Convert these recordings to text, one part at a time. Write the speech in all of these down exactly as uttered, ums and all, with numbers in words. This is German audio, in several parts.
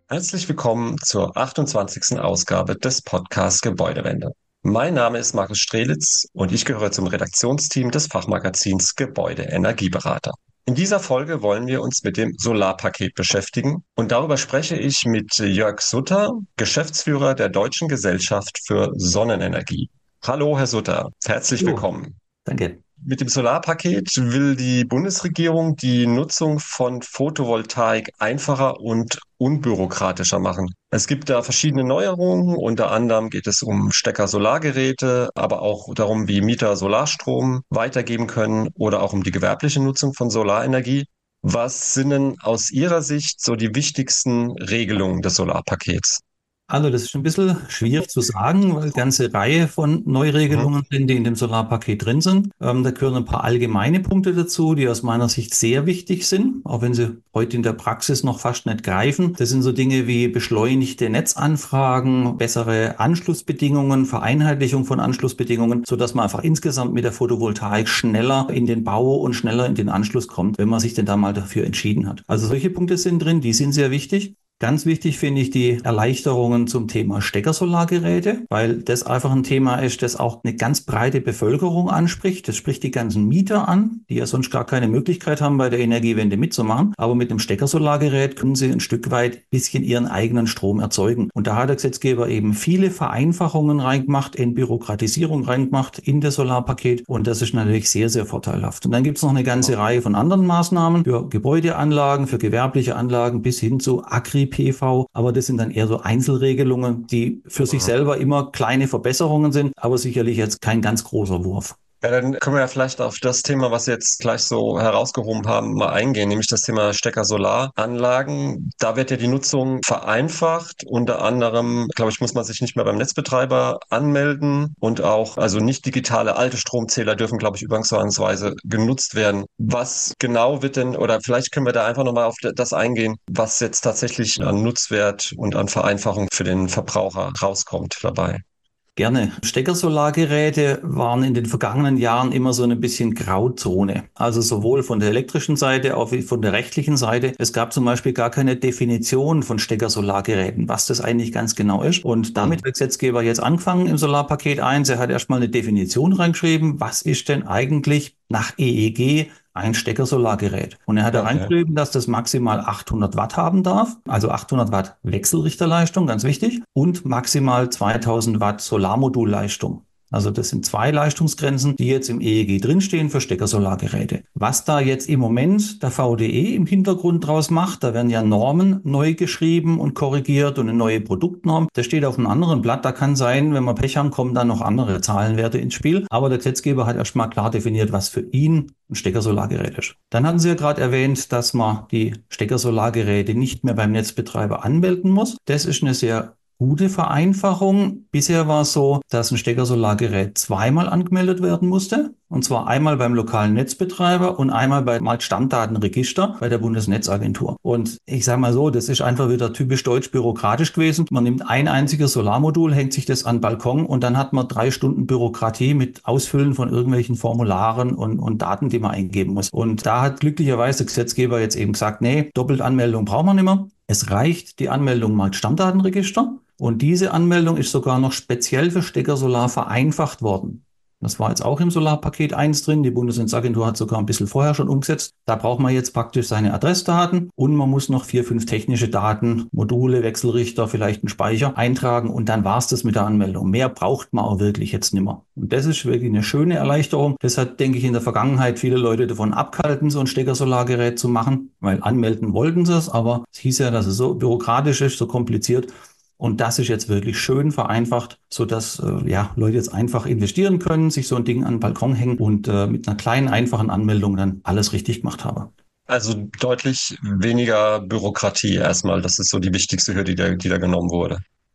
Herzlich willkommen zur achtundzwanzigsten Ausgabe des Podcasts Gebäudewende. Mein Name ist Markus Strelitz und ich gehöre zum Redaktionsteam des Fachmagazins Gebäude Energieberater. In dieser Folge wollen wir uns mit dem Solarpaket beschäftigen und darüber spreche ich mit Jörg Sutter, Geschäftsführer der Deutschen Gesellschaft für Sonnenenergie. Hallo, Herr Sutter, herzlich Jo, willkommen. danke. Mit dem Solarpaket will die Bundesregierung die Nutzung von Photovoltaik einfacher und unbürokratischer machen. Es gibt da verschiedene Neuerungen. Unter anderem geht es um Stecker-Solargeräte, aber auch darum, wie Mieter Solarstrom weitergeben können oder auch um die gewerbliche Nutzung von Solarenergie. Was sind denn aus Ihrer Sicht so die wichtigsten Regelungen des Solarpakets? Also das ist ein bisschen schwierig zu sagen, weil eine ganze Reihe von Mhm. Neuregelungen sind, die in dem Solarpaket drin sind. Ähm, da gehören ein paar allgemeine Punkte dazu, die aus meiner Sicht sehr wichtig sind, auch wenn sie heute in der Praxis noch fast nicht greifen. Das sind so Dinge wie beschleunigte Netzanfragen, bessere Anschlussbedingungen, Vereinheitlichung von Anschlussbedingungen, sodass man einfach insgesamt mit der Photovoltaik schneller in den Bau und schneller in den Anschluss kommt, wenn man sich denn da mal dafür entschieden hat. Also solche Punkte sind drin, die sind sehr wichtig. Ganz wichtig finde ich die Erleichterungen zum Thema Steckersolargeräte, weil das einfach ein Thema ist, das auch eine ganz breite Bevölkerung anspricht. Das spricht die ganzen Mieter an, die ja sonst gar keine Möglichkeit haben, bei der Energiewende mitzumachen. Aber mit einem Steckersolargerät können sie ein Stück weit ein bisschen ihren eigenen Strom erzeugen. Und da hat der Gesetzgeber eben viele Vereinfachungen reingemacht, Entbürokratisierung reingemacht in das Solarpaket. Und das ist natürlich sehr, sehr vorteilhaft. Und dann gibt es noch eine ganze Reihe von anderen Maßnahmen für Gebäudeanlagen, für gewerbliche Anlagen bis hin zu Agri P V, aber das sind dann eher so Einzelregelungen, die für sich Mhm. selber immer kleine Verbesserungen sind, aber sicherlich jetzt kein ganz großer Wurf. Ja, dann können wir ja vielleicht auf das Thema, was Sie jetzt gleich so herausgehoben haben, mal eingehen, nämlich das Thema Stecker-Solaranlagen. Da wird ja die Nutzung vereinfacht. Unter anderem, glaube ich, muss man sich nicht mehr beim Netzbetreiber anmelden und auch, also nicht digitale alte Stromzähler dürfen, glaube ich, übergangsweise genutzt werden. Was genau wird denn, oder vielleicht können wir da einfach nochmal auf das eingehen, was jetzt tatsächlich an Nutzwert und an Vereinfachung für den Verbraucher rauskommt dabei. Gerne. Steckersolargeräte waren in den vergangenen Jahren immer so ein bisschen Grauzone. Also sowohl von der elektrischen Seite als auch von der rechtlichen Seite. Es gab zum Beispiel gar keine Definition von Steckersolargeräten, was das eigentlich ganz genau ist. Und damit hat Mhm. der Gesetzgeber jetzt angefangen im Solarpaket eins. Er hat erstmal eine Definition reingeschrieben. Was ist denn eigentlich nach E E G ein Steckersolargerät? Und er hat da Okay. reingeschrieben, dass das maximal achthundert Watt haben darf, also achthundert Watt Wechselrichterleistung, ganz wichtig, und maximal zweitausend Watt Solarmodulleistung. Also das sind zwei Leistungsgrenzen, die jetzt im E E G drinstehen für Steckersolargeräte. Was da jetzt im Moment der V D E im Hintergrund draus macht, da werden ja Normen neu geschrieben und korrigiert und eine neue Produktnorm. Das steht auf einem anderen Blatt. Da kann sein, wenn wir Pech haben, kommen dann noch andere Zahlenwerte ins Spiel. Aber der Gesetzgeber hat erstmal klar definiert, was für ihn ein Steckersolargerät ist. Dann hatten Sie ja gerade erwähnt, dass man die Steckersolargeräte nicht mehr beim Netzbetreiber anmelden muss. Das ist eine sehr gute Vereinfachung. Bisher war es so, dass ein Steckersolargerät zweimal angemeldet werden musste. Und zwar einmal beim lokalen Netzbetreiber und einmal beim Stammdatenregister bei der Bundesnetzagentur. Und ich sage mal so, das ist einfach wieder typisch deutsch bürokratisch gewesen. Man nimmt ein einziges Solarmodul, hängt sich das an den Balkon und dann hat man drei Stunden Bürokratie mit Ausfüllen von irgendwelchen Formularen und, und Daten, die man eingeben muss. Und da hat glücklicherweise der Gesetzgeber jetzt eben gesagt, nee, Doppelanmeldung braucht man nicht mehr. Es reicht die Anmeldung mal Stammdatenregister. Und diese Anmeldung ist sogar noch speziell für Stecker Solar vereinfacht worden. Das war jetzt auch im Solarpaket eins drin. Die Bundesnetzagentur hat sogar ein bisschen vorher schon umgesetzt. Da braucht man jetzt praktisch seine Adressdaten und man muss noch vier, fünf technische Daten, Module, Wechselrichter, vielleicht einen Speicher eintragen und dann war's das mit der Anmeldung. Mehr braucht man auch wirklich jetzt nicht mehr. Und das ist wirklich eine schöne Erleichterung. Das hat, denke ich, in der Vergangenheit viele Leute davon abgehalten, so ein Stecker-Solargerät zu machen, weil anmelden wollten sie es, aber es hieß ja, dass es so bürokratisch ist, so kompliziert. Und das ist jetzt wirklich schön vereinfacht, so dass äh, ja, Leute jetzt einfach investieren können, sich so ein Ding an den Balkon hängen und äh, mit einer kleinen, einfachen Anmeldung dann alles richtig gemacht haben. Also deutlich weniger Bürokratie erstmal. Das ist so die wichtigste Hürde, die da, die da genommen wurde.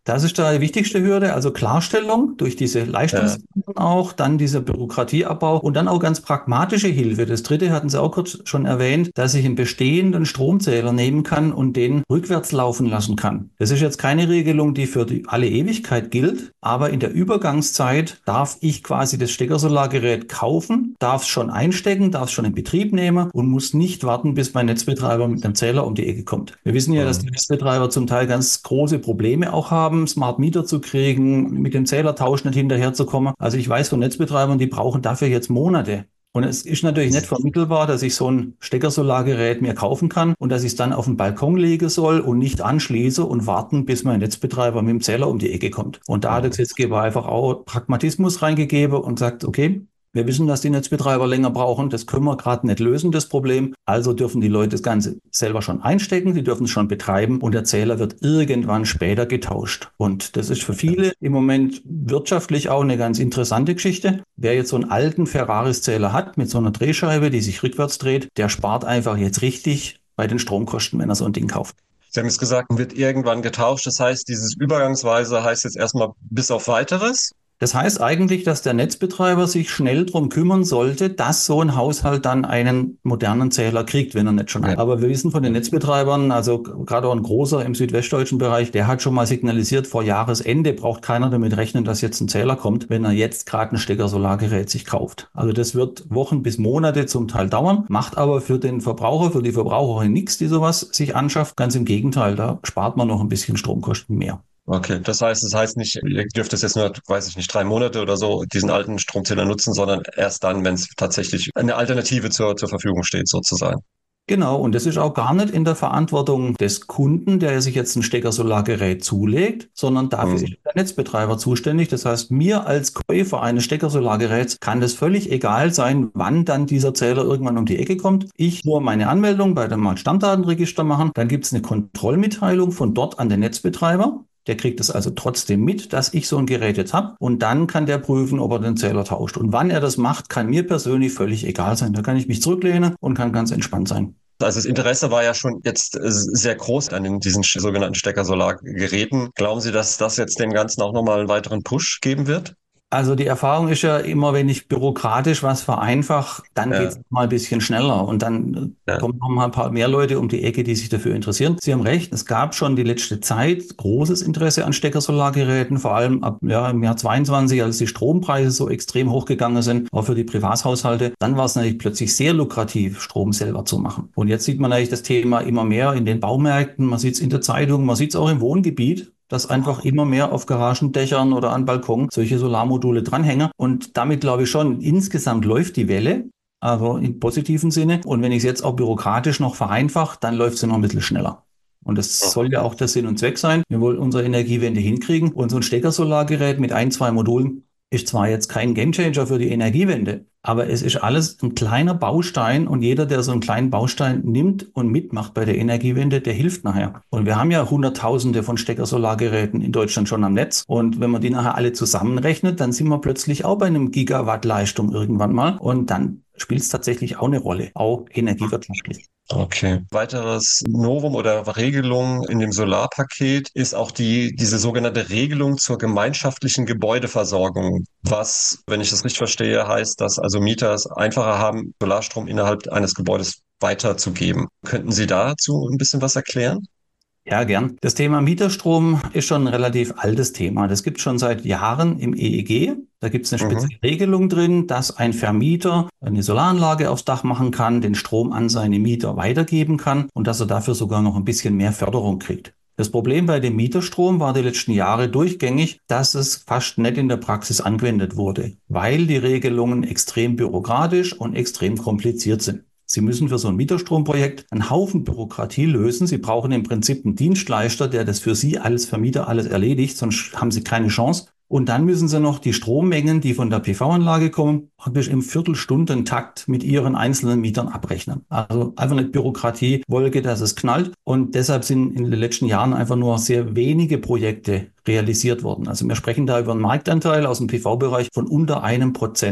Das ist da die wichtigste Hürde, also Klarstellung durch diese Ja, Leistungsgrenzen auch, dann dieser Bürokratieabbau und dann auch ganz pragmatische Hilfe. Das dritte hatten Sie auch kurz schon erwähnt, dass ich einen bestehenden Stromzähler nehmen kann und den rückwärts laufen lassen kann. Das ist jetzt keine Regelung, die für die alle Ewigkeit gilt, aber in der Übergangszeit darf ich quasi das Steckersolargerät kaufen, darf es schon einstecken, darf es schon in Betrieb nehmen und muss nicht warten, bis mein Netzbetreiber mit einem Zähler um die Ecke kommt. Wir wissen ja, dass die mhm. Netzbetreiber zum Teil ganz große Probleme auch haben, Smart Meter zu kriegen, mit dem Zählertausch nicht hinterherzukommen. Also ich weiß von Netzbetreibern, die brauchen dafür jetzt Monate. Und es ist natürlich nicht vermittelbar, dass ich so ein Steckersolargerät mir kaufen kann und dass ich es dann auf den Balkon legen soll und nicht anschließe und warten, bis mein Netzbetreiber mit dem Zähler um die Ecke kommt. Und da hat der Gesetzgeber einfach auch Pragmatismus reingegeben und sagt, okay, wir wissen, dass die Netzbetreiber länger brauchen. Das können wir gerade nicht lösen, das Problem. Also dürfen die Leute das Ganze selber schon einstecken, die dürfen es schon betreiben und der Zähler wird irgendwann später getauscht. Und das ist für viele im Moment wirtschaftlich auch eine ganz interessante Geschichte. Wer jetzt so einen alten Ferraris-Zähler hat mit so einer Drehscheibe, die sich rückwärts dreht, der spart einfach jetzt richtig bei den Stromkosten, wenn er so ein Ding kauft. Sie haben jetzt gesagt, wird irgendwann getauscht. Das heißt, dieses Übergangsweise heißt jetzt erstmal bis auf Weiteres. Das heißt eigentlich, dass der Netzbetreiber sich schnell drum kümmern sollte, dass so ein Haushalt dann einen modernen Zähler kriegt, wenn er nicht schon Ja. hat. Aber wir wissen von den Netzbetreibern, also gerade auch ein großer im südwestdeutschen Bereich, der hat schon mal signalisiert, vor Jahresende braucht keiner damit rechnen, dass jetzt ein Zähler kommt, wenn er jetzt gerade ein Stecker-Solargerät sich kauft. Also das wird Wochen bis Monate zum Teil dauern, macht aber für den Verbraucher, für die Verbraucherin nichts, die sowas sich anschafft. Ganz im Gegenteil, da spart man noch ein bisschen Stromkosten mehr. Okay, das heißt, das heißt nicht, ihr dürft es jetzt nur, weiß ich nicht, drei Monate oder so, diesen alten Stromzähler nutzen, sondern erst dann, wenn es tatsächlich eine Alternative zur, zur Verfügung steht, sozusagen. Genau, und das ist auch gar nicht in der Verantwortung des Kunden, der sich jetzt ein Stecker-Solargerät zulegt, sondern dafür ist Mhm. der Netzbetreiber zuständig. Das heißt, mir als Käufer eines Stecker-Solargeräts kann das völlig egal sein, wann dann dieser Zähler irgendwann um die Ecke kommt. Ich nur meine Anmeldung bei dem Stammdatenregister machen, dann gibt es eine Kontrollmitteilung von dort an den Netzbetreiber. Der kriegt es also trotzdem mit, dass ich so ein Gerät jetzt habe. Und dann kann der prüfen, ob er den Zähler tauscht. Und wann er das macht, kann mir persönlich völlig egal sein. Da kann ich mich zurücklehnen und kann ganz entspannt sein. Also das Interesse war ja schon jetzt äh, sehr groß an den, diesen sch- sogenannten Stecker-Solar-Geräten. Glauben Sie, dass das jetzt dem Ganzen auch nochmal einen weiteren Push geben wird? Also die Erfahrung ist ja immer, wenn ich bürokratisch was vereinfache, dann geht Ja, es mal ein bisschen schneller und dann äh, ja. kommen noch mal ein paar mehr Leute um die Ecke, die sich dafür interessieren. Sie haben recht, es gab schon die letzte Zeit großes Interesse an Steckersolargeräten, vor allem ab ja, im Jahr zweiundzwanzig, als die Strompreise so extrem hochgegangen sind, auch für die Privathaushalte. Dann war es natürlich plötzlich sehr lukrativ, Strom selber zu machen. Und jetzt sieht man natürlich das Thema immer mehr in den Baumärkten, man sieht es in der Zeitung, man sieht es auch im Wohngebiet, dass einfach immer mehr auf Garagendächern oder an Balkon solche Solarmodule dranhängen. Und damit glaube ich schon, insgesamt läuft die Welle, aber im positiven Sinne. Und wenn ich es jetzt auch bürokratisch noch vereinfache, dann läuft sie noch ein bisschen schneller. Und das soll ja auch der Sinn und Zweck sein. Wir wollen unsere Energiewende hinkriegen. Und so ein Steckersolargerät mit ein, zwei Modulen ist zwar jetzt kein Gamechanger für die Energiewende, aber es ist alles ein kleiner Baustein und jeder, der so einen kleinen Baustein nimmt und mitmacht bei der Energiewende, der hilft nachher. Und wir haben ja Hunderttausende von Stecker-Solargeräten in Deutschland schon am Netz. Und wenn man die nachher alle zusammenrechnet, dann sind wir plötzlich auch bei einem Gigawatt Leistung irgendwann mal. Und dann spielt es tatsächlich auch eine Rolle, auch energiewirtschaftlich. Okay. Weiteres Novum oder Regelung in dem Solarpaket ist auch die, diese sogenannte Regelung zur gemeinschaftlichen Gebäudeversorgung. Was, wenn ich das richtig verstehe, heißt, dass also Mieter es einfacher haben, Solarstrom innerhalb eines Gebäudes weiterzugeben. Könnten Sie dazu ein bisschen was erklären? Ja, gern. Das Thema Mieterstrom ist schon ein relativ altes Thema. Das gibt es schon seit Jahren im E E G. Da gibt es eine Mhm. spezielle Regelung drin, dass ein Vermieter eine Solaranlage aufs Dach machen kann, den Strom an seine Mieter weitergeben kann und dass er dafür sogar noch ein bisschen mehr Förderung kriegt. Das Problem bei dem Mieterstrom war die letzten Jahre durchgängig, dass es fast nicht in der Praxis angewendet wurde, weil die Regelungen extrem bürokratisch und extrem kompliziert sind. Sie müssen für so ein Mieterstromprojekt einen Haufen Bürokratie lösen. Sie brauchen im Prinzip einen Dienstleister, der das für Sie als Vermieter alles erledigt, sonst haben Sie keine Chance. Und dann müssen Sie noch die Strommengen, die von der P V-Anlage kommen, praktisch im Viertelstundentakt mit Ihren einzelnen Mietern abrechnen. Also einfach eine Bürokratiewolke, dass es knallt. Und deshalb sind in den letzten Jahren einfach nur sehr wenige Projekte realisiert worden. Also wir sprechen da über einen Marktanteil aus dem P V-Bereich von unter einem Prozent,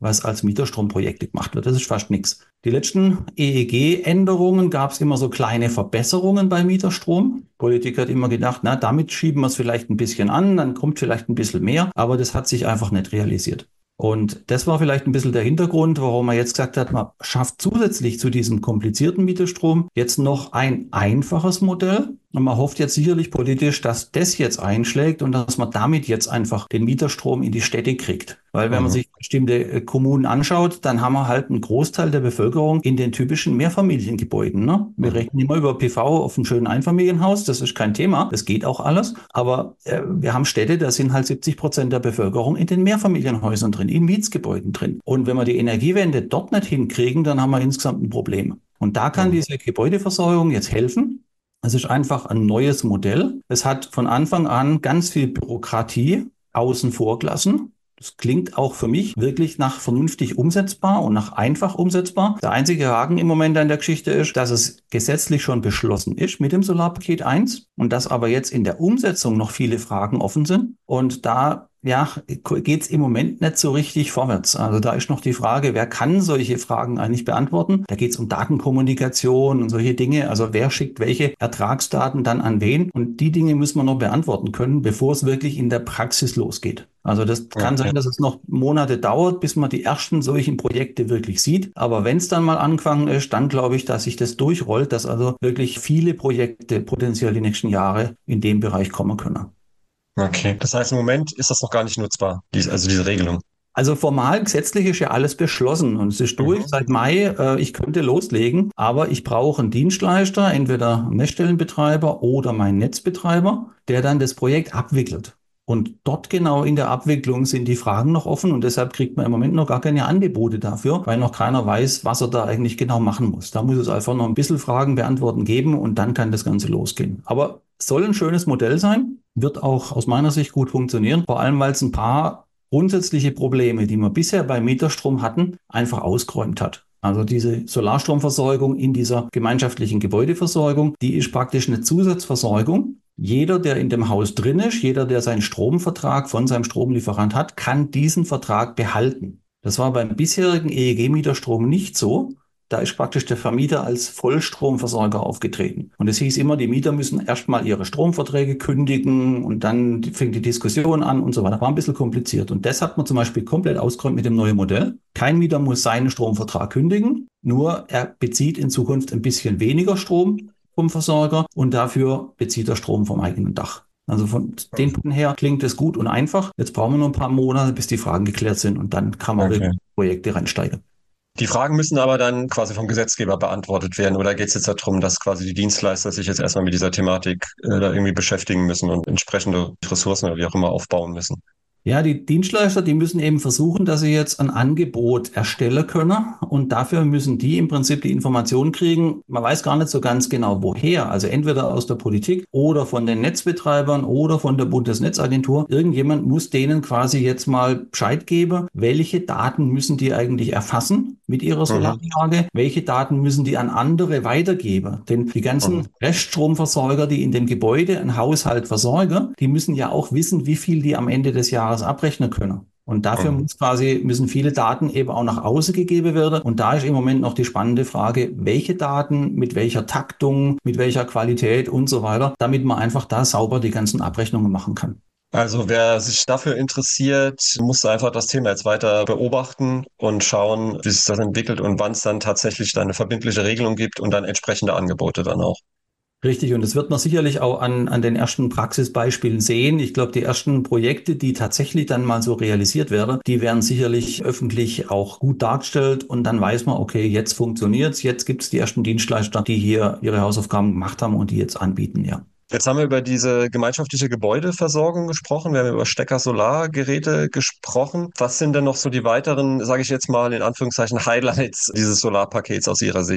was als Mieterstromprojekte gemacht wird. Das ist fast nichts. Die letzten E E G-Änderungen gab es immer so kleine Verbesserungen bei Mieterstrom. Politik hat immer gedacht, na, damit schieben wir es vielleicht ein bisschen an, dann kommt vielleicht ein bisschen mehr, aber das hat sich einfach nicht realisiert. Und das war vielleicht ein bisschen der Hintergrund, warum man jetzt gesagt hat, man schafft zusätzlich zu diesem komplizierten Mieterstrom jetzt noch ein einfaches Modell. Und man hofft jetzt sicherlich politisch, dass das jetzt einschlägt und dass man damit jetzt einfach den Mieterstrom in die Städte kriegt. Weil wenn man Mhm. sich bestimmte Kommunen anschaut, dann haben wir halt einen Großteil der Bevölkerung in den typischen Mehrfamiliengebäuden. Ne? Wir Mhm. rechnen immer über P V auf einem schönen Einfamilienhaus, das ist kein Thema, das geht auch alles. Aber äh, wir haben Städte, da sind halt siebzig Prozent der Bevölkerung in den Mehrfamilienhäusern drin, in Mietsgebäuden drin. Und wenn wir die Energiewende dort nicht hinkriegen, dann haben wir insgesamt ein Problem. Und da kann Mhm. diese Gebäudeversorgung jetzt helfen. Es ist einfach ein neues Modell. Es hat von Anfang an ganz viel Bürokratie außen vor gelassen. Das klingt auch für mich wirklich nach vernünftig umsetzbar und nach einfach umsetzbar. Der einzige Haken im Moment an der Geschichte ist, dass es gesetzlich schon beschlossen ist mit dem Solarpaket eins und dass aber jetzt in der Umsetzung noch viele Fragen offen sind. Und da ja, geht es im Moment nicht so richtig vorwärts. Also da ist noch die Frage, wer kann solche Fragen eigentlich beantworten? Da geht es um Datenkommunikation und solche Dinge. Also wer schickt welche Ertragsdaten dann an wen? Und die Dinge müssen wir noch beantworten können, bevor es wirklich in der Praxis losgeht. Also das kann Okay. sein, dass es noch Monate dauert, bis man die ersten solchen Projekte wirklich sieht. Aber wenn es dann mal angefangen ist, dann glaube ich, dass sich das durchrollt, dass also wirklich viele Projekte potenziell die nächsten Jahre in dem Bereich kommen können. Okay. Das heißt, im Moment ist das noch gar nicht nutzbar, dies, also diese Regelung. Also formal gesetzlich ist ja alles beschlossen und es ist durch Mhm. seit Mai. Äh, ich könnte loslegen, aber ich brauche einen Dienstleister, entweder einen Messstellenbetreiber oder meinen Netzbetreiber, der dann das Projekt abwickelt. Und dort genau in der Abwicklung sind die Fragen noch offen und deshalb kriegt man im Moment noch gar keine Angebote dafür, weil noch keiner weiß, was er da eigentlich genau machen muss. Da muss es einfach noch ein bisschen Fragen beantworten geben und dann kann das Ganze losgehen. Aber es soll ein schönes Modell sein, wird auch aus meiner Sicht gut funktionieren, vor allem weil es ein paar grundsätzliche Probleme, die wir bisher beim Mieterstrom hatten, einfach ausgeräumt hat. Also diese Solarstromversorgung in dieser gemeinschaftlichen Gebäudeversorgung, die ist praktisch eine Zusatzversorgung. Jeder, der in dem Haus drin ist, jeder, der seinen Stromvertrag von seinem Stromlieferant hat, kann diesen Vertrag behalten. Das war beim bisherigen E E G-Mieterstrom nicht so. Da ist praktisch der Vermieter als Vollstromversorger aufgetreten. Und es hieß immer, die Mieter müssen erstmal ihre Stromverträge kündigen und dann fängt die Diskussion an und so weiter. War ein bisschen kompliziert. Und das hat man zum Beispiel komplett ausgeräumt mit dem neuen Modell. Kein Mieter muss seinen Stromvertrag kündigen, nur er bezieht in Zukunft ein bisschen weniger Strom vom Versorger und dafür bezieht er Strom vom eigenen Dach. Also von den Punkten her klingt es gut und einfach. Jetzt brauchen wir noch ein paar Monate, bis die Fragen geklärt sind und dann kann man Okay. wirklich Projekte reinsteigen. Die Fragen müssen aber dann quasi vom Gesetzgeber beantwortet werden, oder geht es jetzt darum, dass quasi die Dienstleister sich jetzt erstmal mit dieser Thematik äh, da irgendwie beschäftigen müssen und entsprechende Ressourcen oder wie auch immer aufbauen müssen? Ja, die Dienstleister, die müssen eben versuchen, dass sie jetzt ein Angebot erstellen können und dafür müssen die im Prinzip die Informationen kriegen. Man weiß gar nicht so ganz genau, woher. Also entweder aus der Politik oder von den Netzbetreibern oder von der Bundesnetzagentur. Irgendjemand muss denen quasi jetzt mal Bescheid geben, welche Daten müssen die eigentlich erfassen mit ihrer Mhm. Solaranlage, welche Daten müssen die an andere weitergeben. Denn die Mhm. ganzen Reststromversorger, die in dem Gebäude ein Haushalt versorgen, die müssen ja auch wissen, wie viel die am Ende des Jahres abrechnen können. Und dafür Mhm. muss quasi, müssen viele Daten eben auch nach außen gegeben werden. Und da ist im Moment noch die spannende Frage, welche Daten, mit welcher Taktung, mit welcher Qualität und so weiter, damit man einfach da sauber die ganzen Abrechnungen machen kann. Also wer sich dafür interessiert, muss einfach das Thema jetzt weiter beobachten und schauen, wie sich das entwickelt und wann es dann tatsächlich dann eine verbindliche Regelung gibt und dann entsprechende Angebote dann auch. Richtig, und das wird man sicherlich auch an, an den ersten Praxisbeispielen sehen. Ich glaube, die ersten Projekte, die tatsächlich dann mal so realisiert werden, die werden sicherlich öffentlich auch gut dargestellt und dann weiß man, okay, jetzt funktioniert's, jetzt gibt's die ersten Dienstleister, die hier ihre Hausaufgaben gemacht haben und die jetzt anbieten, ja. Jetzt haben wir über diese gemeinschaftliche Gebäudeversorgung gesprochen, wir haben über Stecker-Solargeräte gesprochen. Was sind denn noch so die weiteren, sage ich jetzt mal in Anführungszeichen, Highlights dieses Solarpakets aus Ihrer Sicht?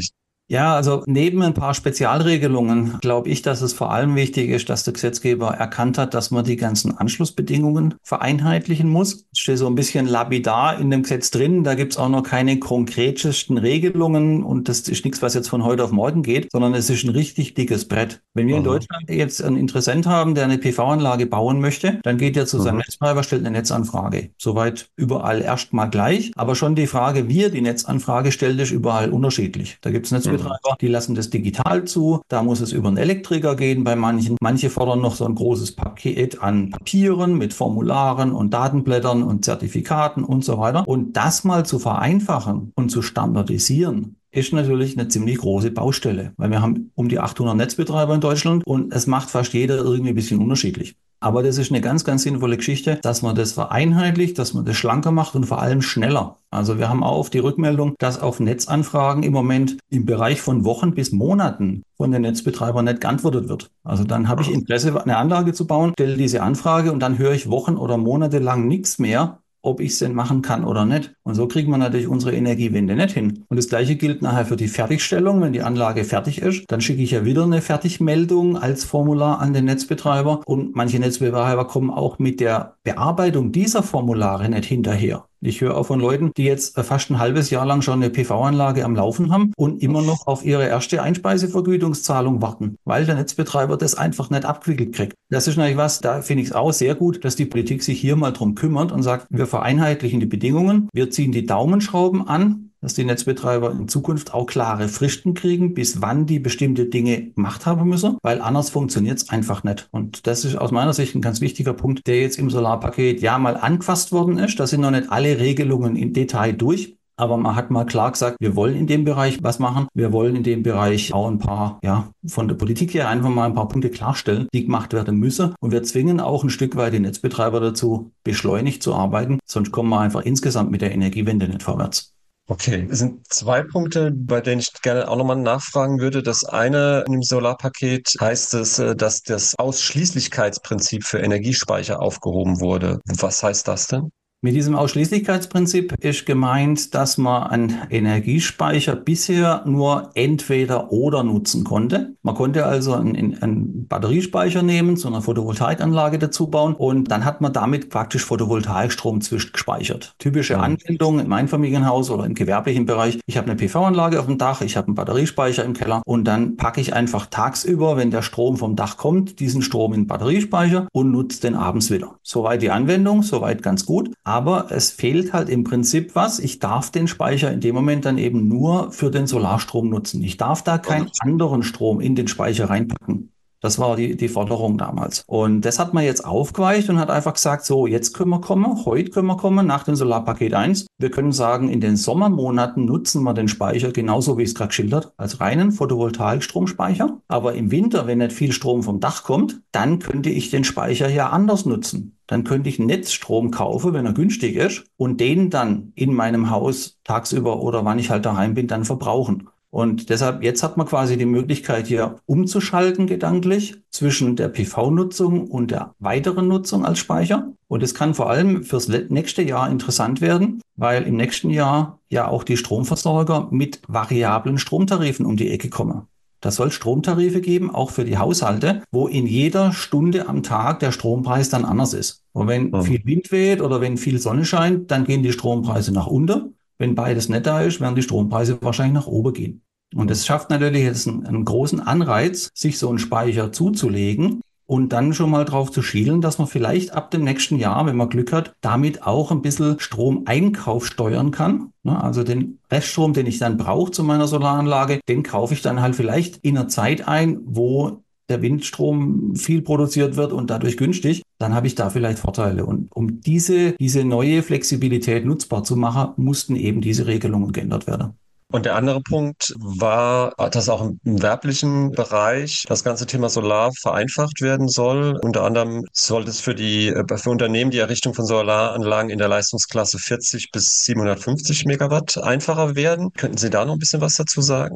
Ja, also neben ein paar Spezialregelungen glaube ich, dass es vor allem wichtig ist, dass der Gesetzgeber erkannt hat, dass man die ganzen Anschlussbedingungen vereinheitlichen muss. Es steht so ein bisschen lapidar in dem Gesetz drin. Da gibt es auch noch keine konkretesten Regelungen und das ist nichts, was jetzt von heute auf morgen geht, sondern es ist ein richtig dickes Brett. Wenn wir in Mhm. Deutschland jetzt einen Interessent haben, der eine P V-Anlage bauen möchte, dann geht er zu seinem Mhm. Netzbetreiber, stellt eine Netzanfrage. Soweit überall erstmal gleich, aber schon die Frage, wie er die Netzanfrage stellt, ist überall unterschiedlich. Da gibt es Netzbetreiber, Mhm. die lassen das digital zu. Da muss es über einen Elektriker gehen bei manchen. Manche fordern noch so ein großes Paket an Papieren mit Formularen und Datenblättern und Zertifikaten und so weiter. Und das mal zu vereinfachen und zu standardisieren, ist natürlich eine ziemlich große Baustelle, weil wir haben um die achthundert Netzbetreiber in Deutschland und es macht fast jeder irgendwie ein bisschen unterschiedlich. Aber das ist eine ganz, ganz sinnvolle Geschichte, dass man das vereinheitlicht, dass man das schlanker macht und vor allem schneller. Also wir haben auch oft die Rückmeldung, dass auf Netzanfragen im Moment im Bereich von Wochen bis Monaten von den Netzbetreibern nicht geantwortet wird. Also dann habe ich Interesse, eine Anlage zu bauen, stelle diese Anfrage und dann höre ich Wochen oder Monate lang nichts mehr, ob ich es denn machen kann oder nicht. Und so kriegt man natürlich unsere Energiewende nicht hin. Und das Gleiche gilt nachher für die Fertigstellung. Wenn die Anlage fertig ist, dann schicke ich ja wieder eine Fertigmeldung als Formular an den Netzbetreiber. Und manche Netzbetreiber kommen auch mit der Bearbeitung dieser Formulare nicht hinterher. Ich höre auch von Leuten, die jetzt fast ein halbes Jahr lang schon eine P V-Anlage am Laufen haben und immer noch auf ihre erste Einspeisevergütungszahlung warten, weil der Netzbetreiber das einfach nicht abgewickelt kriegt. Das ist natürlich was, da finde ich es auch sehr gut, dass die Politik sich hier mal drum kümmert und sagt, wir vereinheitlichen die Bedingungen, wir ziehen die Daumenschrauben an, dass die Netzbetreiber in Zukunft auch klare Fristen kriegen, bis wann die bestimmte Dinge gemacht haben müssen, weil anders funktioniert es einfach nicht. Und das ist aus meiner Sicht ein ganz wichtiger Punkt, der jetzt im Solarpaket ja mal angefasst worden ist. Da sind noch nicht alle Regelungen im Detail durch. Aber man hat mal klar gesagt, wir wollen in dem Bereich was machen. Wir wollen in dem Bereich auch ein paar, ja, von der Politik her einfach mal ein paar Punkte klarstellen, die gemacht werden müssen. Und wir zwingen auch ein Stück weit die Netzbetreiber dazu, beschleunigt zu arbeiten. Sonst kommen wir einfach insgesamt mit der Energiewende nicht vorwärts. Okay, es sind zwei Punkte, bei denen ich gerne auch nochmal nachfragen würde. Das eine in dem Solarpaket heißt es, äh, dass das Ausschließlichkeitsprinzip für Energiespeicher aufgehoben wurde. Was heißt das denn? Mit diesem Ausschließlichkeitsprinzip ist gemeint, dass man einen Energiespeicher bisher nur entweder oder nutzen konnte. Man konnte also einen, einen Batteriespeicher nehmen, zu einer Photovoltaikanlage dazu bauen und dann hat man damit praktisch Photovoltaikstrom zwischengespeichert. Typische Hm. Anwendung im Einfamilienhaus oder im gewerblichen Bereich. Ich habe eine P V-Anlage auf dem Dach, ich habe einen Batteriespeicher im Keller und dann packe ich einfach tagsüber, wenn der Strom vom Dach kommt, diesen Strom in den Batteriespeicher und nutze den abends wieder. Soweit die Anwendung, soweit ganz gut. Aber es fehlt halt im Prinzip was. Ich darf den Speicher in dem Moment dann eben nur für den Solarstrom nutzen. Ich darf da keinen anderen Strom in den Speicher reinpacken. Das war die, die Forderung damals. Und das hat man jetzt aufgeweicht und hat einfach gesagt, so, jetzt können wir kommen, heute können wir kommen, nach dem Solarpaket eins. Wir können sagen, in den Sommermonaten nutzen wir den Speicher genauso, wie ich es gerade geschildert, als reinen Photovoltaikstromspeicher. Aber im Winter, wenn nicht viel Strom vom Dach kommt, dann könnte ich den Speicher ja anders nutzen. Dann könnte ich Netzstrom kaufen, wenn er günstig ist, und den dann in meinem Haus tagsüber oder wann ich halt daheim bin, dann verbrauchen. Und deshalb, jetzt hat man quasi die Möglichkeit, hier umzuschalten gedanklich zwischen der P V-Nutzung und der weiteren Nutzung als Speicher. Und es kann vor allem fürs nächste Jahr interessant werden, weil im nächsten Jahr ja auch die Stromversorger mit variablen Stromtarifen um die Ecke kommen. Das soll Stromtarife geben, auch für die Haushalte, wo in jeder Stunde am Tag der Strompreis dann anders ist. Und wenn Hm. viel Wind weht oder wenn viel Sonne scheint, dann gehen die Strompreise nach unten. Wenn beides nicht da ist, werden die Strompreise wahrscheinlich nach oben gehen. Und es schafft natürlich jetzt einen, einen großen Anreiz, sich so einen Speicher zuzulegen und dann schon mal drauf zu schielen, dass man vielleicht ab dem nächsten Jahr, wenn man Glück hat, damit auch ein bisschen Stromeinkauf steuern kann. Also den Reststrom, den ich dann brauche zu meiner Solaranlage, den kaufe ich dann halt vielleicht in einer Zeit ein, wo der Windstrom viel produziert wird und dadurch günstig, dann habe ich da vielleicht Vorteile. Und um diese, diese neue Flexibilität nutzbar zu machen, mussten eben diese Regelungen geändert werden. Und der andere Punkt war, dass auch im werblichen Bereich das ganze Thema Solar vereinfacht werden soll. Unter anderem soll es für die, äh, für Unternehmen die Errichtung von Solaranlagen in der Leistungsklasse vierzig bis siebenhundertfünfzig Megawatt einfacher werden. Könnten Sie da noch ein bisschen was dazu sagen?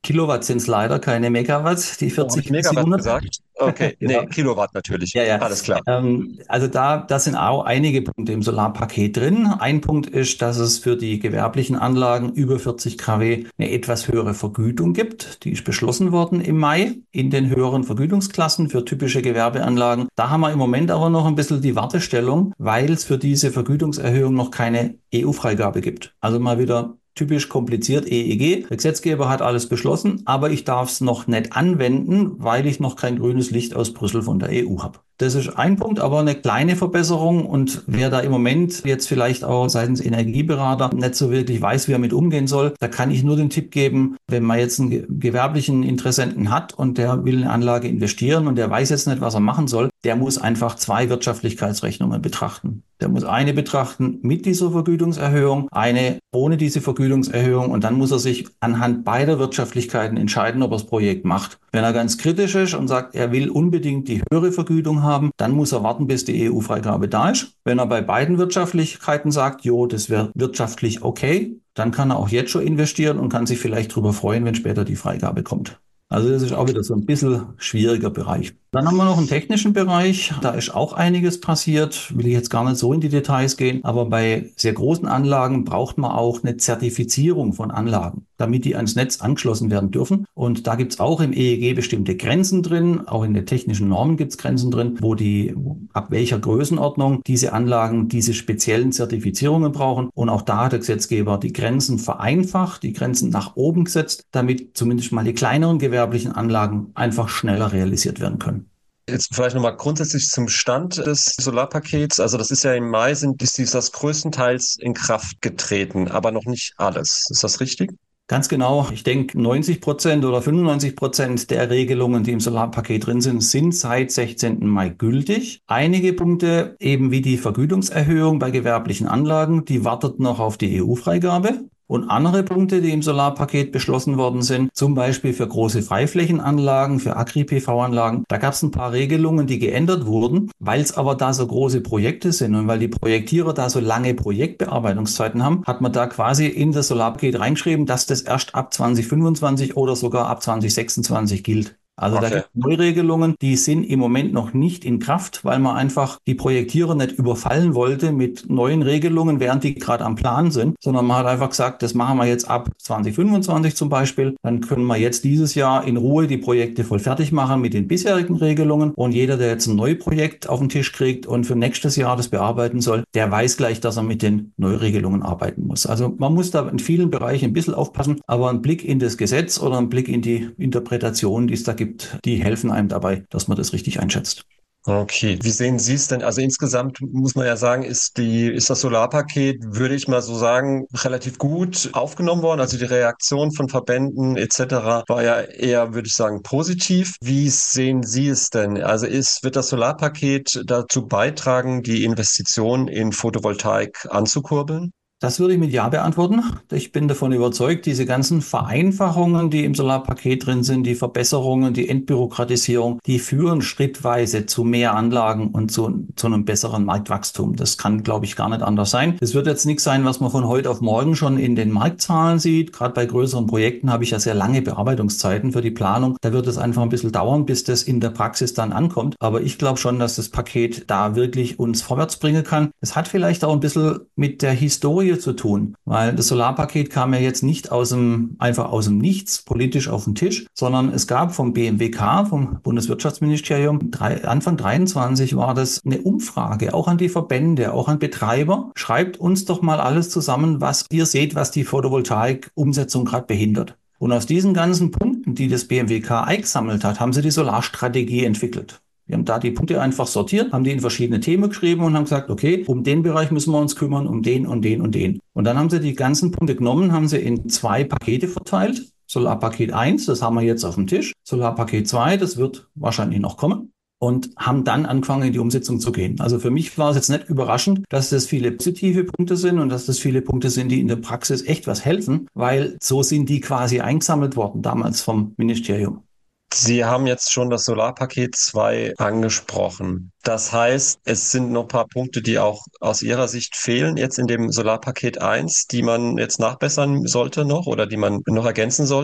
Kilowatt sind es leider, keine Megawatt, die Oh, habe ich vierzig bis Megawatt siebenhundert. gesagt? Okay, Genau. nee, Kilowatt natürlich. Ja, ja. Alles klar. Ähm, also da, da sind auch einige Punkte im Solarpaket drin. Ein Punkt ist, dass es für die gewerblichen Anlagen über vierzig Kilowatt eine etwas höhere Vergütung gibt. Die ist beschlossen worden im Mai in den höheren Vergütungsklassen für typische Gewerbeanlagen. Da haben wir im Moment aber noch ein bisschen die Wartestellung, weil es für diese Vergütungserhöhung noch keine E U-Freigabe gibt. Also mal wieder typisch kompliziert E E G. Der Gesetzgeber hat alles beschlossen, aber ich darf es noch nicht anwenden, weil ich noch kein grünes Licht aus Brüssel von der E U habe. Das ist ein Punkt, aber eine kleine Verbesserung. Und wer da im Moment jetzt vielleicht auch seitens Energieberater nicht so wirklich weiß, wie er mit umgehen soll, da kann ich nur den Tipp geben, wenn man jetzt einen gewerblichen Interessenten hat und der will in eine Anlage investieren und der weiß jetzt nicht, was er machen soll, der muss einfach zwei Wirtschaftlichkeitsrechnungen betrachten. Der muss eine betrachten mit dieser Vergütungserhöhung, eine ohne diese Vergütungserhöhung und dann muss er sich anhand beider Wirtschaftlichkeiten entscheiden, ob er das Projekt macht. Wenn er ganz kritisch ist und sagt, er will unbedingt die höhere Vergütung haben, dann muss er warten, bis die E U-Freigabe da ist. Wenn er bei beiden Wirtschaftlichkeiten sagt, jo, das wäre wirtschaftlich okay, dann kann er auch jetzt schon investieren und kann sich vielleicht darüber freuen, wenn später die Freigabe kommt. Also das ist auch wieder so ein bisschen schwieriger Bereich. Dann haben wir noch einen technischen Bereich. Da ist auch einiges passiert. Will ich jetzt gar nicht so in die Details gehen. Aber bei sehr großen Anlagen braucht man auch eine Zertifizierung von Anlagen, damit die ans Netz angeschlossen werden dürfen. Und da gibt es auch im E E G bestimmte Grenzen drin. Auch in den technischen Normen gibt es Grenzen drin, wo die, ab welcher Größenordnung diese Anlagen diese speziellen Zertifizierungen brauchen. Und auch da hat der Gesetzgeber die Grenzen vereinfacht, die Grenzen nach oben gesetzt, damit zumindest mal die kleineren gewerblichen Anlagen einfach schneller realisiert werden können. Jetzt vielleicht nochmal grundsätzlich zum Stand des Solarpakets. Also das ist ja im Mai, sind, ist dies das größtenteils in Kraft getreten, aber noch nicht alles. Ist das richtig? Ganz genau. Ich denke, neunzig Prozent oder fünfundneunzig Prozent der Regelungen, die im Solarpaket drin sind, sind seit sechzehnten Mai gültig. Einige Punkte, eben wie die Vergütungserhöhung bei gewerblichen Anlagen, die wartet noch auf die E U-Freigabe. Und andere Punkte, die im Solarpaket beschlossen worden sind, zum Beispiel für große Freiflächenanlagen, für Agri-P V-Anlagen, da gab es ein paar Regelungen, die geändert wurden, weil es aber da so große Projekte sind und weil die Projektierer da so lange Projektbearbeitungszeiten haben, hat man da quasi in das Solarpaket reingeschrieben, dass das erst ab zwanzig fünfundzwanzig oder sogar ab zwanzig sechsundzwanzig gilt. Also da Okay. gibt es Neuregelungen, die sind im Moment noch nicht in Kraft, weil man einfach die Projektierer nicht überfallen wollte mit neuen Regelungen, während die gerade am Plan sind, sondern man hat einfach gesagt, das machen wir jetzt ab zwanzig fünfundzwanzig zum Beispiel. Dann können wir jetzt dieses Jahr in Ruhe die Projekte voll fertig machen mit den bisherigen Regelungen. Und jeder, der jetzt ein neues Projekt auf den Tisch kriegt und für nächstes Jahr das bearbeiten soll, der weiß gleich, dass er mit den Neuregelungen arbeiten muss. Also man muss da in vielen Bereichen ein bisschen aufpassen, aber ein Blick in das Gesetz oder ein Blick in die Interpretation, die es da gibt, die helfen einem dabei, dass man das richtig einschätzt. Okay. Wie sehen Sie es denn? Also insgesamt muss man ja sagen, ist die, ist das Solarpaket, würde ich mal so sagen, relativ gut aufgenommen worden. Also die Reaktion von Verbänden et cetera war ja eher, würde ich sagen, positiv. Wie sehen Sie es denn? Also ist, wird das Solarpaket dazu beitragen, die Investition in Photovoltaik anzukurbeln? Das würde ich mit Ja beantworten. Ich bin davon überzeugt, diese ganzen Vereinfachungen, die im Solarpaket drin sind, die Verbesserungen, die Entbürokratisierung, die führen schrittweise zu mehr Anlagen und zu, zu einem besseren Marktwachstum. Das kann, glaube ich, gar nicht anders sein. Es wird jetzt nichts sein, was man von heute auf morgen schon in den Marktzahlen sieht. Gerade bei größeren Projekten habe ich ja sehr lange Bearbeitungszeiten für die Planung. Da wird es einfach ein bisschen dauern, bis das in der Praxis dann ankommt. Aber ich glaube schon, dass das Paket da wirklich uns vorwärts bringen kann. Es hat vielleicht auch ein bisschen mit der Historie zu tun, weil das Solarpaket kam ja jetzt nicht aus dem, einfach aus dem Nichts politisch auf den Tisch, sondern es gab vom B M W K, vom Bundeswirtschaftsministerium, drei, Anfang dreiundzwanzig war das eine Umfrage, auch an die Verbände, auch an Betreiber. Schreibt uns doch mal alles zusammen, was ihr seht, was die Photovoltaik-Umsetzung gerade behindert. Und aus diesen ganzen Punkten, die das B M W K eingesammelt hat, haben sie die Solarstrategie entwickelt. Wir haben da die Punkte einfach sortiert, haben die in verschiedene Themen geschrieben und haben gesagt, okay, um den Bereich müssen wir uns kümmern, um den und den und den. Und dann haben sie die ganzen Punkte genommen, haben sie in zwei Pakete verteilt. Solarpaket eins, das haben wir jetzt auf dem Tisch. Solarpaket zwei, das wird wahrscheinlich noch kommen. Und haben dann angefangen, in die Umsetzung zu gehen. Also für mich war es jetzt nicht überraschend, dass das viele positive Punkte sind und dass das viele Punkte sind, die in der Praxis echt was helfen, weil so sind die quasi eingesammelt worden, damals vom Ministerium. Sie haben jetzt schon das Solarpaket zwei angesprochen. Das heißt, es sind noch ein paar Punkte, die auch aus Ihrer Sicht fehlen jetzt in dem Solarpaket eins, die man jetzt nachbessern sollte noch oder die man noch ergänzen sollte?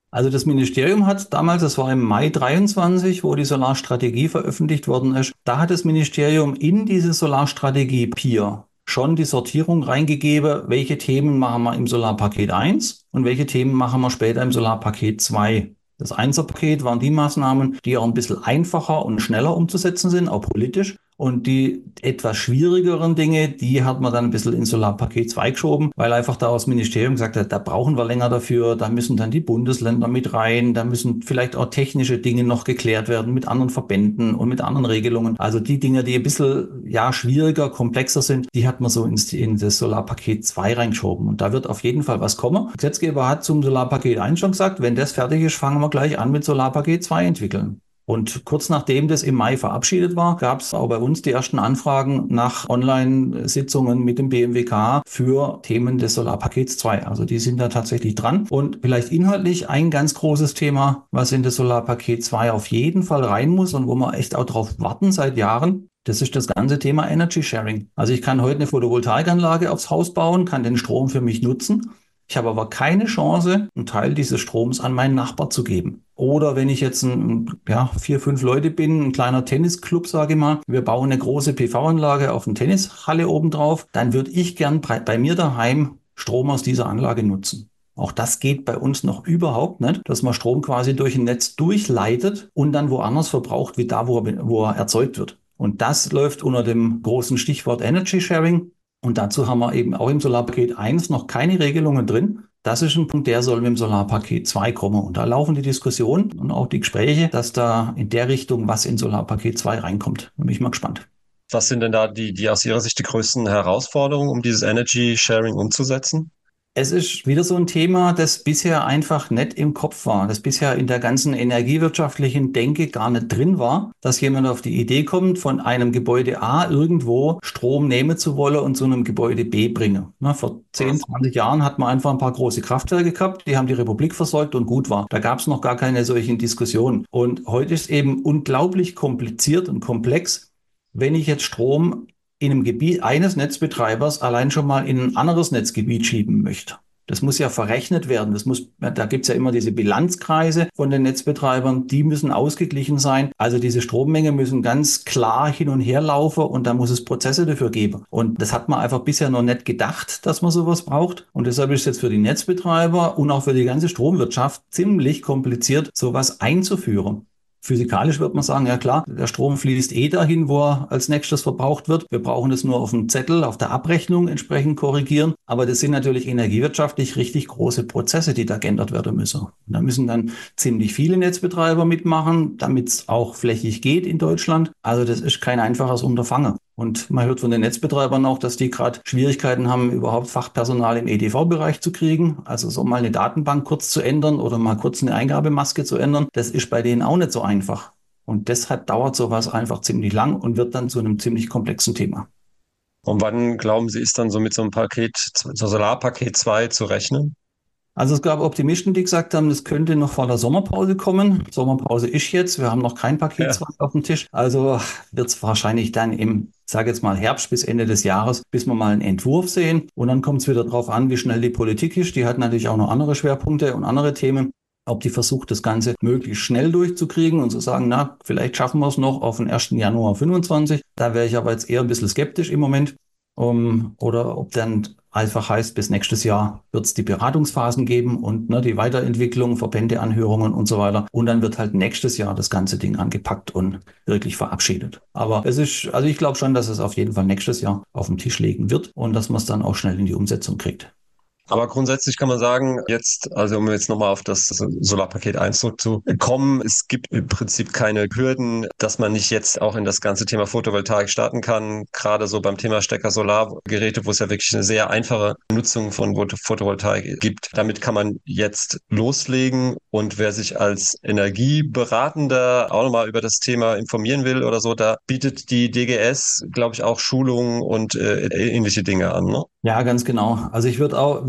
Also das Ministerium hat damals, das war im Mai dreiundzwanzig, wo die Solarstrategie veröffentlicht worden ist, da hat das Ministerium in diese Solarstrategie vier schon die Sortierung reingegeben, welche Themen machen wir im Solarpaket eins und welche Themen machen wir später im Solarpaket zwei. Das Einser-Paket waren die Maßnahmen, die auch ein bisschen einfacher und schneller umzusetzen sind, auch politisch. Und die etwas schwierigeren Dinge, die hat man dann ein bisschen ins Solarpaket zwei geschoben, weil einfach da das Ministerium gesagt hat, da brauchen wir länger dafür, da müssen dann die Bundesländer mit rein, da müssen vielleicht auch technische Dinge noch geklärt werden mit anderen Verbänden und mit anderen Regelungen. Also die Dinge, die ein bisschen, ja, schwieriger, komplexer sind, die hat man so ins, in das Solarpaket zwei reingeschoben. Und da wird auf jeden Fall was kommen. Der Gesetzgeber hat zum Solarpaket eins schon gesagt, wenn das fertig ist, fangen wir gleich an mit Solarpaket zwei entwickeln. Und kurz nachdem das im Mai verabschiedet war, gab es auch bei uns die ersten Anfragen nach Online-Sitzungen mit dem B M W K für Themen des Solarpakets zwei. Also die sind da tatsächlich dran. Und vielleicht inhaltlich ein ganz großes Thema, was in das Solarpaket zwei auf jeden Fall rein muss und wo wir echt auch drauf warten seit Jahren. Das ist das ganze Thema Energy Sharing. Also ich kann heute eine Photovoltaikanlage aufs Haus bauen, kann den Strom für mich nutzen. Ich habe aber keine Chance, einen Teil dieses Stroms an meinen Nachbar zu geben. Oder wenn ich jetzt ein, ja, vier, fünf Leute bin, ein kleiner Tennisclub, sage ich mal, wir bauen eine große P V-Anlage auf eine Tennishalle oben drauf, dann würde ich gern bei mir daheim Strom aus dieser Anlage nutzen. Auch das geht bei uns noch überhaupt nicht, dass man Strom quasi durch ein Netz durchleitet und dann woanders verbraucht, wie da, wo er, wo er erzeugt wird. Und das läuft unter dem großen Stichwort Energy Sharing. Und dazu haben wir eben auch im Solarpaket eins noch keine Regelungen drin. Das ist ein Punkt, der soll mit dem Solarpaket zwei kommen. Und da laufen die Diskussionen und auch die Gespräche, dass da in der Richtung was in Solarpaket zwei reinkommt. Da bin ich mal gespannt. Was sind denn da die, die aus Ihrer Sicht die größten Herausforderungen, um dieses Energy Sharing umzusetzen? Es ist wieder so ein Thema, das bisher einfach nicht im Kopf war, das bisher in der ganzen energiewirtschaftlichen Denke gar nicht drin war, dass jemand auf die Idee kommt, von einem Gebäude A irgendwo Strom nehmen zu wollen und zu einem Gebäude B bringen. Na, vor zehn, zwanzig Jahren hat man einfach ein paar große Kraftwerke gehabt, die haben die Republik versorgt und gut war. Da gab es noch gar keine solchen Diskussionen. Und heute ist eben unglaublich kompliziert und komplex, wenn ich jetzt Strom in einem Gebiet eines Netzbetreibers allein schon mal in ein anderes Netzgebiet schieben möchte. Das muss ja verrechnet werden. Das muss, da gibt's ja immer diese Bilanzkreise von den Netzbetreibern, die müssen ausgeglichen sein. Also diese Strommenge müssen ganz klar hin und her laufen und da muss es Prozesse dafür geben. Und das hat man einfach bisher noch nicht gedacht, dass man sowas braucht. Und deshalb ist es jetzt für die Netzbetreiber und auch für die ganze Stromwirtschaft ziemlich kompliziert, sowas einzuführen. Physikalisch wird man sagen, ja klar, der Strom fließt eh dahin, wo er als nächstes verbraucht wird. Wir brauchen es nur auf dem Zettel, auf der Abrechnung entsprechend korrigieren. Aber das sind natürlich energiewirtschaftlich richtig große Prozesse, die da geändert werden müssen. Und da müssen dann ziemlich viele Netzbetreiber mitmachen, damit es auch flächig geht in Deutschland. Also das ist kein einfaches Unterfangen. Und man hört von den Netzbetreibern auch, dass die gerade Schwierigkeiten haben, überhaupt Fachpersonal im E D V-Bereich zu kriegen. Also so mal eine Datenbank kurz zu ändern oder mal kurz eine Eingabemaske zu ändern, das ist bei denen auch nicht so einfach. Und deshalb dauert sowas einfach ziemlich lang und wird dann zu einem ziemlich komplexen Thema. Und wann glauben Sie, ist dann so mit so einem Paket, so Solarpaket zwei zu rechnen? Also es gab Optimisten, die gesagt haben, das könnte noch vor der Sommerpause kommen. Sommerpause ist jetzt, wir haben noch kein Paket Ja. zwei auf dem Tisch. Also wird es wahrscheinlich dann im, sage jetzt mal Herbst bis Ende des Jahres, bis wir mal einen Entwurf sehen. Und dann kommt es wieder darauf an, wie schnell die Politik ist. Die hat natürlich auch noch andere Schwerpunkte und andere Themen. Ob die versucht, das Ganze möglichst schnell durchzukriegen und zu sagen, na, vielleicht schaffen wir es noch auf den ersten Januar fünfundzwanzig. Da wäre ich aber jetzt eher ein bisschen skeptisch im Moment. Um, oder ob dann einfach heißt, bis nächstes Jahr wird es die Beratungsphasen geben und ne, die Weiterentwicklung, Verbändeanhörungen und so weiter. Und dann wird halt nächstes Jahr das ganze Ding angepackt und wirklich verabschiedet. Aber es ist, also ich glaube schon, dass es auf jeden Fall nächstes Jahr auf den Tisch legen wird und dass man es dann auch schnell in die Umsetzung kriegt. Aber grundsätzlich kann man sagen, jetzt, also um jetzt nochmal auf das Solarpaket eins zurückzukommen, es gibt im Prinzip keine Hürden, dass man nicht jetzt auch in das ganze Thema Photovoltaik starten kann. Gerade so beim Thema Stecker-Solargeräte, wo es ja wirklich eine sehr einfache Nutzung von Photovoltaik gibt. Damit kann man jetzt loslegen und wer sich als Energieberatender auch nochmal über das Thema informieren will oder so, da bietet die D G S, glaube ich, auch Schulungen und äh, ähnliche Dinge an, ne? Ja, ganz genau. Also ich würde auch, würde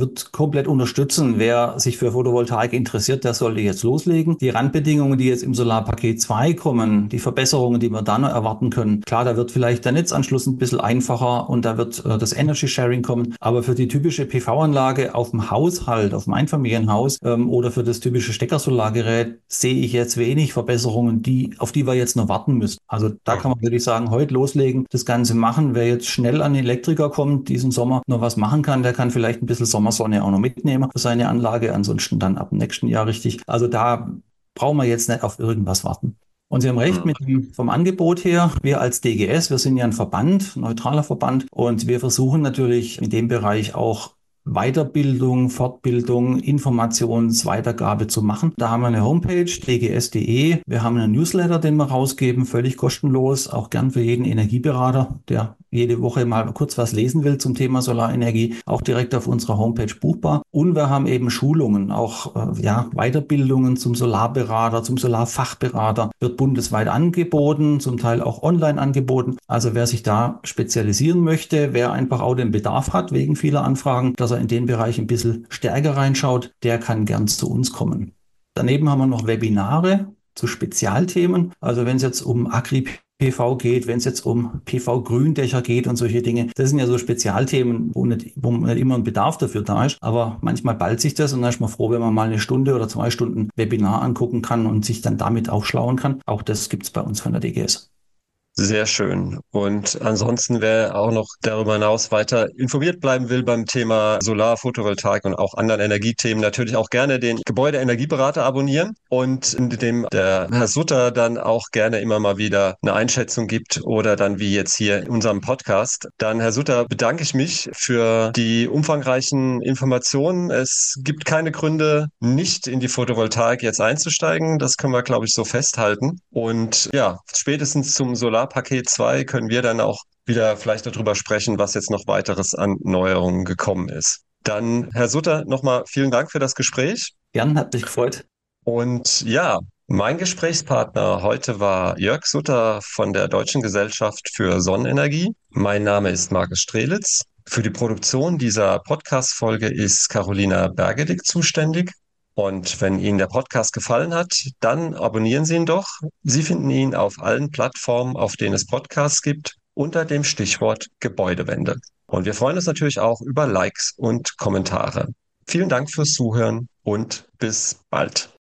würde komplett unterstützen. Wer sich für Photovoltaik interessiert, der sollte jetzt loslegen. Die Randbedingungen, die jetzt im Solarpaket zwei kommen, die Verbesserungen, die wir da noch erwarten können. Klar, da wird vielleicht der Netzanschluss ein bisschen einfacher und da wird äh, das Energy Sharing kommen. Aber für die typische P V-Anlage auf dem Haushalt, auf dem Einfamilienhaus ähm, oder für das typische Steckersolargerät sehe ich jetzt wenig Verbesserungen, die, auf die wir jetzt noch warten müssen. Also da kann man wirklich sagen, heute loslegen, das Ganze machen. Wer jetzt schnell an Elektriker kommt, diesen Sommer noch was machen kann, der kann vielleicht ein bisschen Sommersonne auch noch mitnehmen für seine Anlage. Ansonsten dann ab dem nächsten Jahr richtig. Also da brauchen wir jetzt nicht auf irgendwas warten. Und Sie haben recht mit dem, vom Angebot her. Wir als D G S, wir sind ja ein Verband, ein neutraler Verband. Und wir versuchen natürlich in dem Bereich auch Weiterbildung, Fortbildung, Informationsweitergabe zu machen. Da haben wir eine Homepage, d g s punkt d e. Wir haben einen Newsletter, den wir rausgeben, völlig kostenlos, auch gern für jeden Energieberater, der jede Woche mal kurz was lesen will zum Thema Solarenergie, auch direkt auf unserer Homepage buchbar. Und wir haben eben Schulungen, auch äh, ja, Weiterbildungen zum Solarberater, zum Solarfachberater, wird bundesweit angeboten, zum Teil auch online angeboten. Also wer sich da spezialisieren möchte, wer einfach auch den Bedarf hat, wegen vieler Anfragen, dass er in den Bereich ein bisschen stärker reinschaut, der kann gern zu uns kommen. Daneben haben wir noch Webinare zu Spezialthemen. Also wenn es jetzt um Agri-P V geht, wenn es jetzt um P V-Gründächer geht und solche Dinge, das sind ja so Spezialthemen, wo nicht, wo nicht immer ein Bedarf dafür da ist. Aber manchmal ballt sich das und dann ist man froh, wenn man mal eine Stunde oder zwei Stunden Webinar angucken kann und sich dann damit aufschlauen kann. Auch das gibt es bei uns von der D G S. Sehr schön. Und ansonsten, wer auch noch darüber hinaus weiter informiert bleiben will beim Thema Solar, Photovoltaik und auch anderen Energiethemen, natürlich auch gerne den Gebäudeenergieberater abonnieren und in dem der Herr Sutter dann auch gerne immer mal wieder eine Einschätzung gibt oder dann wie jetzt hier in unserem Podcast. Dann, Herr Sutter, bedanke ich mich für die umfangreichen Informationen. Es gibt keine Gründe, nicht in die Photovoltaik jetzt einzusteigen. Das können wir, glaube ich, so festhalten. Und ja, spätestens zum Solar Paket zwei können wir dann auch wieder vielleicht darüber sprechen, was jetzt noch weiteres an Neuerungen gekommen ist. Dann, Herr Sutter, nochmal vielen Dank für das Gespräch. Gern, hat mich gefreut. Und ja, mein Gesprächspartner heute war Jörg Sutter von der Deutschen Gesellschaft für Sonnenenergie. Mein Name ist Markus Strelitz. Für die Produktion dieser Podcast-Folge ist Carolina Bergedick zuständig. Und wenn Ihnen der Podcast gefallen hat, dann abonnieren Sie ihn doch. Sie finden ihn auf allen Plattformen, auf denen es Podcasts gibt, unter dem Stichwort Gebäudewende. Und wir freuen uns natürlich auch über Likes und Kommentare. Vielen Dank fürs Zuhören und bis bald.